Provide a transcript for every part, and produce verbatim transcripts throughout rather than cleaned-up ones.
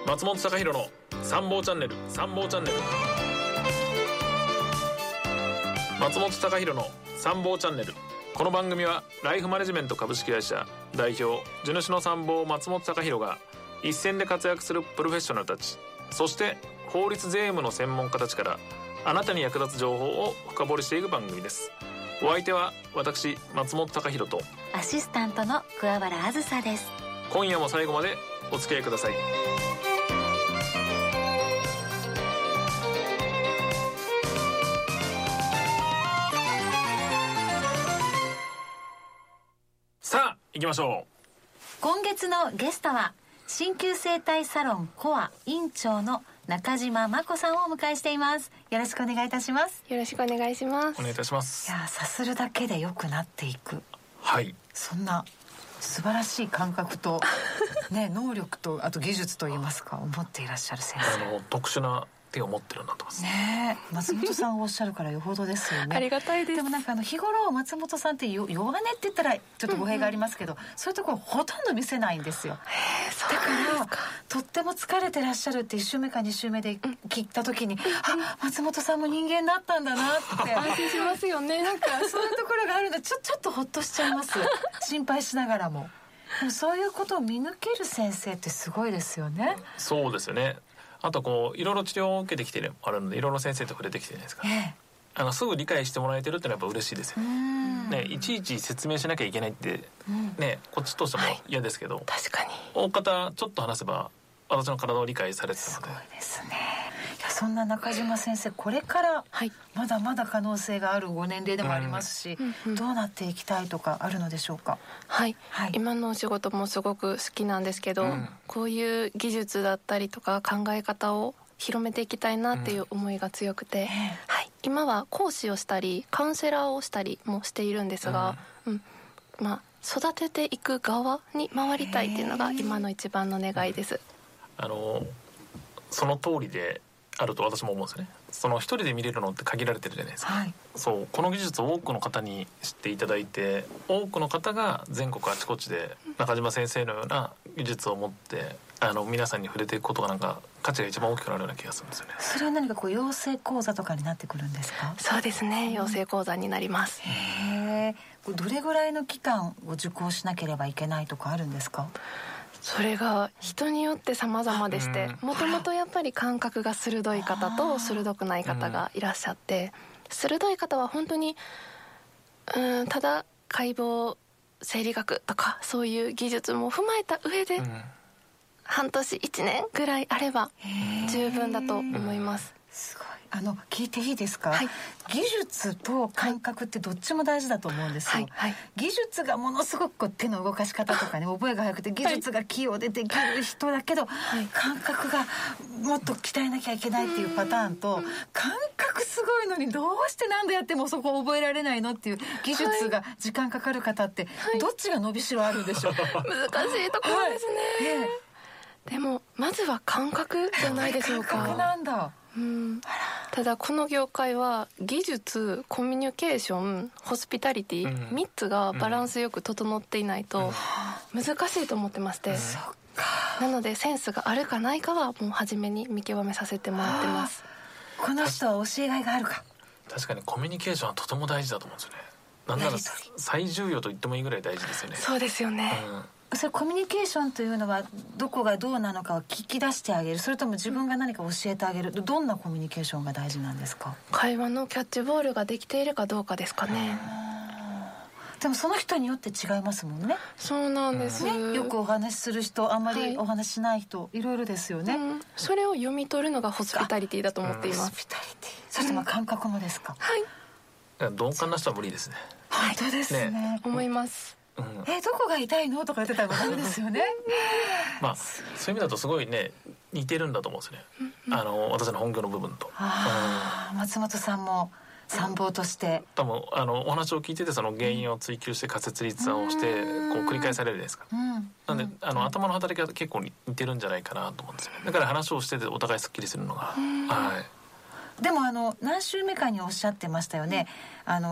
松本隆弘の参謀チャンネル参謀チャンネル松本隆弘の参謀チャンネル。この番組はライフマネジメント株式会社代表地主の参謀松本隆弘が一線で活躍するプロフェッショナルたち、そして法律税務の専門家たちからあなたに役立つ情報を深掘りしていく番組です。お相手は私松本隆弘とアシスタントの桑原あずさです。 今夜も最後までお付き合いください。さあ行きましょう。 今月のゲストは鍼灸整体サロンコア院長の中島真子さんをお迎えしています。よろしくお願いいたします。 よろしくお願いします。 お願いいたします。 いや、さするだけで良くなっていく、 はい、 そんな素晴らしい感覚と、ね、能力とあと技術といいますかを持っていらっしゃる先生、 あの特殊な手を持ってるんだと思いますね。松本さんおっしゃるからよほどですよね。 ありがたいです。 でもなんかあの日頃松本さんってよ弱音って言ったらちょっと語弊がありますけど、うんうん、そういうところほとんど見せないんですよ。だからとっても疲れてらっしゃるっていち週目かに週目で聞いた時に、うん、あ、松本さんも人間だったんだなって安心しますよね。 なんかそういうところがあるのでちょ、ちょっとほっとしちゃいます心配しながらも。でもそういうことを見抜ける先生ってすごいですよね。 そうですよね。あとこういろいろ治療を受けてきてあるのでいろいろ先生と触れてきてるじゃないですか、ええ、あのすぐ理解してもらえてるってのはやっぱ嬉しいですよね。いちいち説明しなきゃいけないって、ね、こっちとしても嫌ですけど、はい、 確かに大方ちょっと話せば私の体を理解されてたので。 すごいですね。いや、そんな中島先生これからまだまだ可能性があるご年齢でもありますし、うんうん、どうなっていきたいとかあるのでしょうか。 はい、はい、今のお仕事もすごく好きなんですけど、うん、こういう技術だったりとか考え方を広めていきたいなっていう思いが強くて、うん、はい、今は講師をしたりカウンセラーをしたりもしているんですが、うんうん、まあ、育てていく側に回りたいっていうのが今の一番の願いです。 あのその通りであると私も思うんですね。その一人で見れるのって限られてるじゃないですか、はい、そうこの技術を多くの方に知っていただいて多くの方が全国あちこちで中島先生のような技術を持ってあの皆さんに触れていくことがなんか価値が一番大きくなるような気がするんですよね。 それは何かこう養成講座とかになってくるんですか。 そうですね、養成講座になります。 へー、どれぐらいの期間を受講しなければいけないとかあるんですか。 それが人によって様々でして、もともとやっぱり感覚が鋭い方と鋭くない方がいらっしゃって、鋭い方は本当にうーんただ解剖生理学とかそういう技術も踏まえた上で、うん、半年いちねんぐらいあれば十分だと思います。 すごい。あの聞いていいですか、 はい、 技術と感覚ってどっちも大事だと思うんですよ、はいはい、技術がものすごくこう手の動かし方とかね覚えが早くて技術が器用でできる人だけど、はい、感覚がもっと鍛えなきゃいけないっていうパターンと、感覚すごいのにどうして何度やってもそこ覚えられないのっていう技術が時間かかる方って、はい、どっちが伸びしろあるんでしょう。 難しいところですね、はい、ね、でもまずは感覚じゃないでしょうか。 感覚なんだ。 うん、ただこの業界は技術、コミュニケーション、ホスピタリティ、うん、みっつがバランスよく整っていないと難しいと思ってまして、うん、そっか。なのでセンスがあるかないかはもう初めに見極めさせてもらってます。 この人は教えがいがあるか。 確かにコミュニケーションはとても大事だと思うんですよね。なんなら最重要と言ってもいいぐらい大事ですよね。 そうですよね、 うん、それコミュニケーションというのはどこがどうなのかを聞き出してあげる、それとも自分が何か教えてあげる、どんなコミュニケーションが大事なんですか。 会話のキャッチボールができているかどうかですかね。 でもその人によって違いますもんね。 そうなんです、ね、 よくお話しする人、あんまりお話ししない人、はい、いろいろですよね、うん、 それを読み取るのがホスピタリティだと思っています。ホスピタリティ、 そしてまあ感覚もですか、 うん、はい、 鈍感な人は無理ですね。 本当です ね, ね思います、 うん、えどこが痛いのとか言ってたらダメですよね。 まあそういう意味だとすごいね似てるんだと思うんですよね、うん、あの私の本業の部分と。 あ、うん、松本さんも参謀として多分あのお話を聞いててその原因を追求して仮説立案をしてこう繰り返されるじゃないですか、うん、なんであの頭の働きが結構似てるんじゃないかなと思うんですよね。だから話をしててお互いすっきりするのが、はい、 でもあの何週目かにおっしゃってましたよね、あの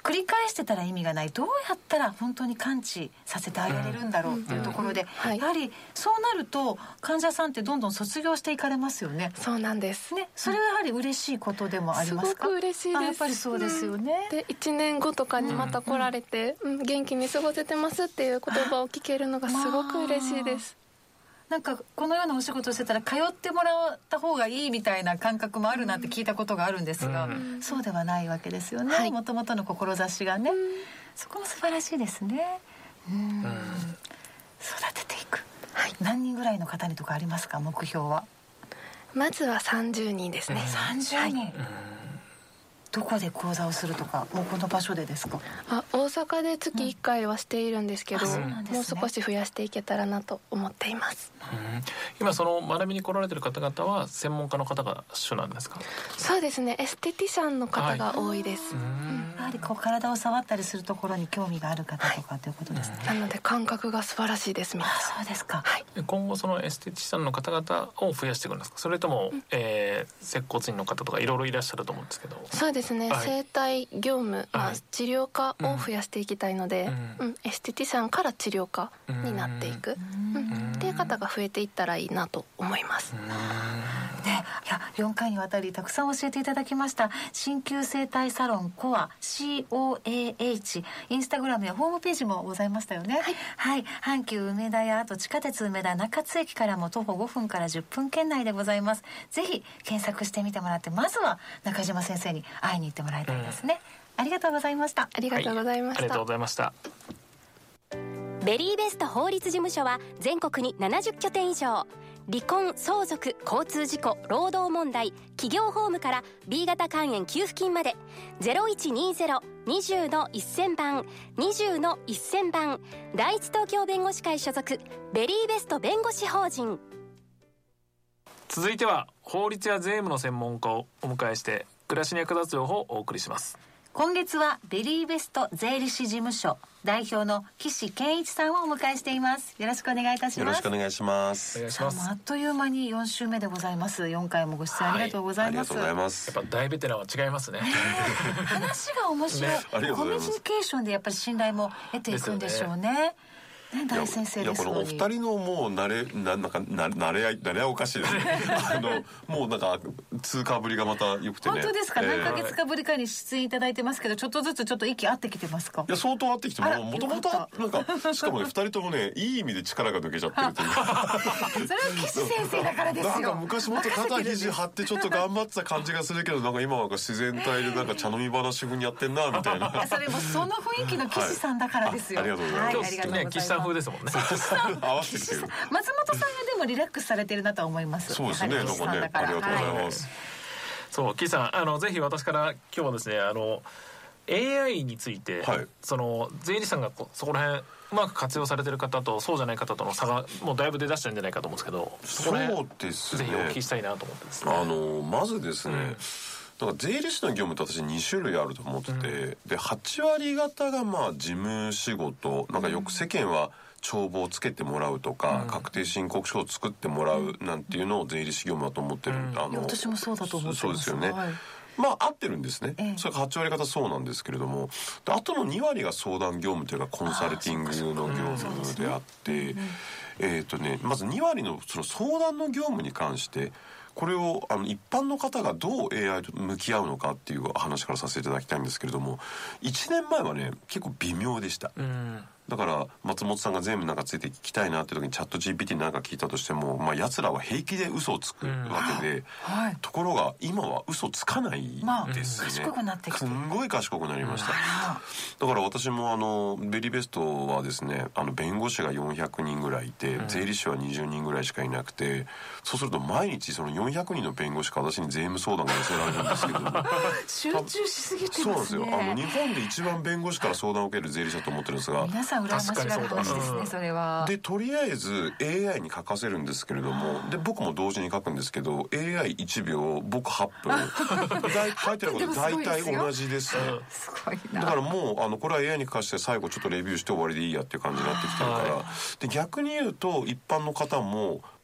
繰り返してたら意味がない、どうやったら本当に完治させてあげれるんだろうっていうところで、うんうんうん、やはりそうなると患者さんってどんどん卒業していかれますよね。 そうなんです、 ね、それはやはり嬉しいことでもありますか？ すごく嬉しいです。 やっぱりそうですよね、 うん、でいちねんごとかにまた来られて、うんうん、元気に過ごせてますっていう言葉を聞けるのがすごく嬉しいです。 なんかこのようなお仕事をしてたら通ってもらった方がいいみたいな感覚もあるなって聞いたことがあるんですが、うん、そうではないわけですよね、もともとの志がね、うん、そこも素晴らしいですね。うん、うん、育てていく、はい、何人ぐらいの方にとかありますか？目標は。 まずはさんじゅうにんですね、うん、 さんじゅうにん、はい、どこで講座をするとか、もうこの場所でですか？ あ、大阪で月いっかいはしているんですけど、うん、もう少し増やしていけたらなと思っています、 うん、今その学びに来られてる方々は専門家の方が主なんですか？ そうですね、エステティシャンの方が多いです、はい、うん、 やはりこう体を触ったりするところに興味がある方とかということですね、 はい、なので感覚が素晴らしいです皆さん。 そうですか、 はい、 今後そのエステティシャンの方々を増やしていくんですか？それとも、うん、えー、接骨院の方とかいろいろいらっしゃると思うんですけど。 そうですね、はい、整体業務、まあ、治療科を増やしていきたいので、 うんうん、エステティシャンから治療科になっていく、うんうん、っていう方が増えていったらいいなと思います。 ね、いやよんかいにわたりたくさん教えていただきました。鍼灸整体サロンコア シーオーエーエイチ、 インスタグラムやホームページもございましたよね。はい、はい、阪急梅田やあと地下鉄梅田中津駅からも徒歩ごふんからじゅっぷん圏内でございます。ぜひ検索してみてもらって、まずは中島先生に会いに行ってもらいたいですね、うん、ありがとうございました。 ありがとうございました、 はい、ありがとうございました。 ベリーベスト法律事務所は全国にななじゅっきょてん以上、離婚、相続、交通事故、労働問題、企業法務から B 型肝炎給付金まで ゼロいちにゼロ にじゅうのせんばん にじゅうのせんばん、第一東京弁護士会所属ベリーベスト弁護士法人。 続いては法律や税務の専門家をお迎えして暮らしに役立つ情報をお送りします。 今月はベリーベスト税理士事務所代表の岸健一さんをお迎えしています。よろしくお願いいたします。 よろしくお願いします。 お願いします。 あっという間によん週目でございます。よんかいもご出演ありがとうございます、 はい、ありがとうございます。 やっぱ大ベテランは違いますね。 話が面白い、ね、コミュニケーションでやっぱり信頼も得ていくんでしょうね。ね、大先生です。 いや、このお二人のもう慣れななんかな慣れ合い慣れ合いおかしいですね。あのもうなんか通過ぶりがまた良くてね。 本当ですか、 えー、 何ヶ月かぶりかに出演いただいてますけど、ちょっとずつちょっと息合ってきてますか？ いや、相当合ってきてももともとなんかしかもね二人ともねいい意味で力が抜けちゃってるというか。 それは岸先生だからですよ。 なんか昔もっと肩肘張ってちょっと頑張ってた感じがするけど、なんか今なんか自然体でなんか茶飲み話風にやってんなみたいな。 いや、それもその雰囲気の岸さんだからですよ。 はい、ありがとうございます。 はい、 今日ね、岸さん風ですもんね。 合わせてきてる。 松本さんがでもリラックスされてるなと思います。 そうですね。なんかね、ありがとうございます。はい、 そう、岸さん、あのぜひ私から今日はですね、あの エーアイ について、はい、その税理士さんがこそこら辺うまく活用されてる方とそうじゃない方との差がもうだいぶ出だしたんじゃないかと思うんですけど、そこそうですね。 ぜひお聞きしたいなと思ってですね。 あのまずですね。うんだから税理士の業務って私に種類あると思ってて、うん、ではち割方がまあ事務仕事、なんかよく世間は帳簿をつけてもらうとか、うん、確定申告書を作ってもらうなんていうのを税理士業務だと思ってる、うん、 あの私もそうだと思ってます。 そうですよね、はい、まあ合ってるんですね、ええ、それがはち割方そうなんですけれども、あとのに割が相談業務というかコンサルティングの業務であって、えーとね、まずに割のその相談の業務に関してこれをあの一般の方がどう エーアイ と向き合うのかっていう話からさせていただきたいんですけれども、いちねんまえはね結構微妙でした、うん、だから松本さんが全部なんかついて聞きたいなって時にチャット ジーピーティー なんか聞いたとしても、まあ、奴らは平気で嘘をつくわけで、うんはい、ところが今は嘘つかないですね、まあ、 賢くなってきてすんごい賢くなりました、うん、だから私もあのベリーベストはですね、あの弁護士がよんひゃくにんぐらいいて、うん、税理士はにじゅうにんぐらいしかいなくて、そうすると毎日そのよんひゃくにんの弁護士から私に税務相談が寄せられるんですけど集中しすぎてますね。 そうなんですよ。あの日本で一番弁護士から相談を受ける税理士だと思ってるんですが、 皆さん羨ましがる話ですね、それは。 でとりあえず エーアイ に書かせるんですけれども、で僕も同時に書くんですけど エーアイいちびょう僕はっぷん書いてあること大体同じですね。 すごいな。 だからもうあのこれは エーアイ に書かせて最後ちょっとレビューして終わりでいいやっていう感じになってきてるから、で逆に言うと一般の方も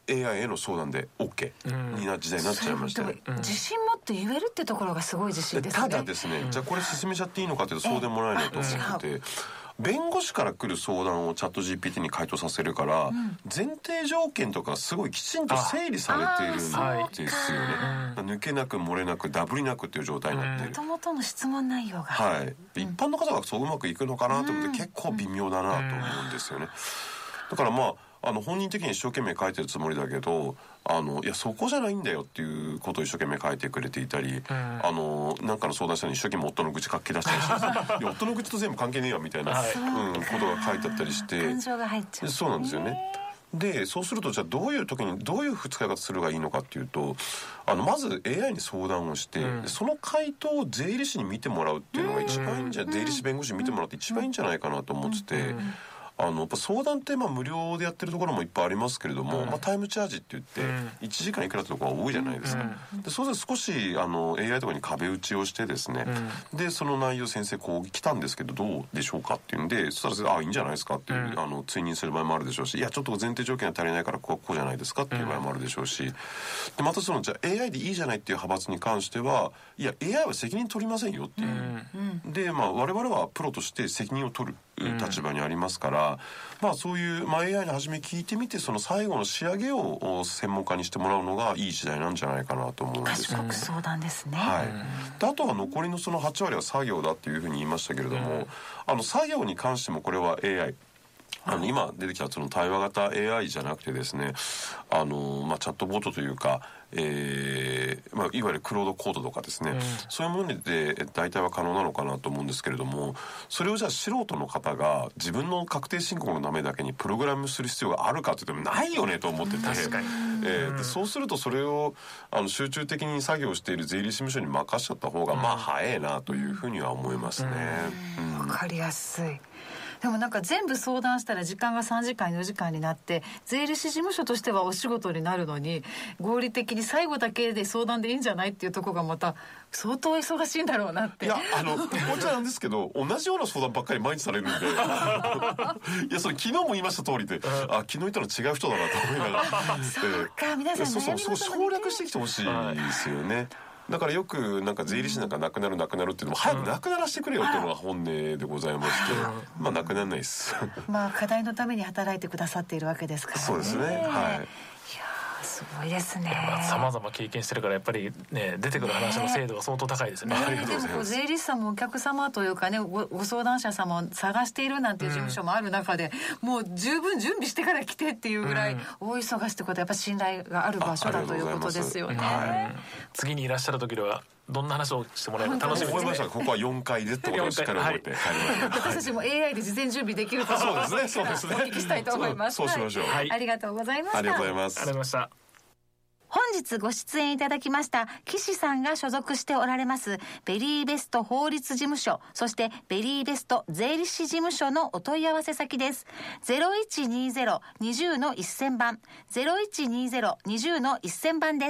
エーアイ への相談で OK にな時代になっちゃいまして、 でも自信持って言えるってところがすごい自信ですね。 ただですね、じゃあこれ進めちゃっていいのかというとそうでもないなと思ってて、弁護士から来る相談をチャット ジーピーティー に回答させるから、うん、前提条件とかすごいきちんと整理されているんですよね。抜けなく漏れなくダブりなくっていう状態になっている。 もともとの質問内容が、 はい、一般の方がそううまくいくのかなと思って、うん、結構微妙だなと思うんですよね。だからまああの本人的に一生懸命書いてるつもりだけど、あのいやそこじゃないんだよっていうことを一生懸命書いてくれていたり、うん、あのなんかの相談者に一生懸命夫の愚痴書き出したりしていや夫の愚痴と全部関係ねえわみたいな、はい、うん、ことが書いてあったりして感情が入っちゃう。 そうなんですよね。でそうするとじゃあどういう時にどういう使い方するがいいのかっていうと、あのまず エーアイ に相談をして、うん、その回答を税理士に見てもらうっていうのが一番いいんじゃ、うん、税理士弁護士に見てもらって一番いいんじゃないかなと思ってて、うんうん、あのやっぱ相談ってまあ無料でやってるところもいっぱいありますけれども、うん、まあ、タイムチャージって言っていちじかんいくらってところが多いじゃないですか、うん、でそうすると少しあの エーアイ とかに壁打ちをしてですね、うん、でその内容先生こう来たんですけどどうでしょうかっていうんで、そしたらあいいんじゃないですかっていう、うん、あの追認する場合もあるでしょうし、いやちょっと前提条件が足りないからここはこうじゃないですかっていう場合もあるでしょうし、でまたそのじゃあ エーアイ でいいじゃないっていう派閥に関してはいや エーアイ は責任取りませんよっていう、うん、でまあ我々はプロとして責任を取る立場にありますから、うん、まあそういう、まあ、エーアイ に初め聞いてみてその最後の仕上げを専門家にしてもらうのがいい時代なんじゃないかなと思うんです。 賢く相談ですね、 はい、であとは残りのそのはちわりは作業だっていうふうに言いましたけれども、うん、あの作業に関してもこれは エーアイあの今出てきたその対話型 エーアイ じゃなくてですね、あの、まあ、チャットボットというか、えーまあ、いわゆるクロードコードとかですね、うん、そういうもので代替は可能なのかなと思うんですけれども、それをじゃあ素人の方が自分の確定申告のためだけにプログラムする必要があるかといってもないよねと思ってて、 確かに、 えー、でそうするとそれをあの集中的に作業している税理士事務所に任しちゃった方がまあ早いなというふうには思いますね。 うんうん、分かりやすい。でもなんか全部相談したら時間がさんじかんよじかんになって税理士事務所としてはお仕事になるのに合理的に最後だけで相談でいいんじゃないっていうところがまた相当忙しいんだろうなって。 いやあのこちらなんですけど同じような相談ばっかり毎日されるんでいやそれ昨日も言いました通りで、あ昨日言ったの違う人だなと思いながらそうか、皆さんそうそう省略してきてほしいですよね。だからよくなんか税理士なんかなくなるなくなるっていうのも早くなくならせてくれよっていうのが本音でございまして、まあなくならないですまあ課題のために働いてくださっているわけですからね。 そうですね、はい。いやすごいですね。 さまざま経験してるからやっぱりね出てくる話の精度が相当高いですね。 ね、でも税理士さんもお客様というかね ご, ご相談者様を探しているなんていう事務所もある中で、うん、もう十分準備してから来てっていうぐらい大忙しってことはやっぱり信頼がある場所だということですよね。はい、 次にいらっしゃる時ではどんな話をしてもらえるか楽しみですね。 思いました。ここはよんかいでってことをしっかり覚えて、はい、 私たちも エーアイ で事前準備できるとそうですね、そうですね。 お聞きしたいと思います。 そうしましょう、 はい、ありがとうございました。 ありがとうございます。 ありがとうございました。 本日ご出演いただきました岸さんが所属しておられますベリーベスト法律事務所、そしてベリーベスト税理士事務所のお問い合わせ先です。 ゼロいちにゼロ にゼロのせん番 ゼロいちにゼロ にゼロのせん番です。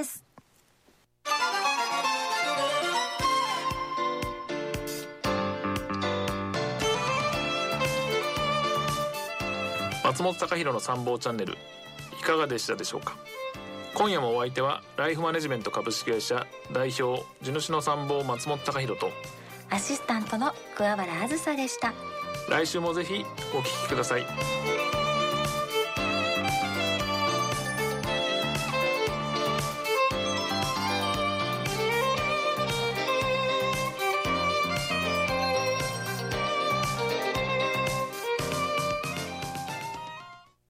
松本隆弘の参謀チャンネルいかがでしたでしょうか。今夜もお相手はライフマネジメント株式会社代表地主の参謀松本隆弘とアシスタントの桑原あずさでした。 来週もぜひお聞きください。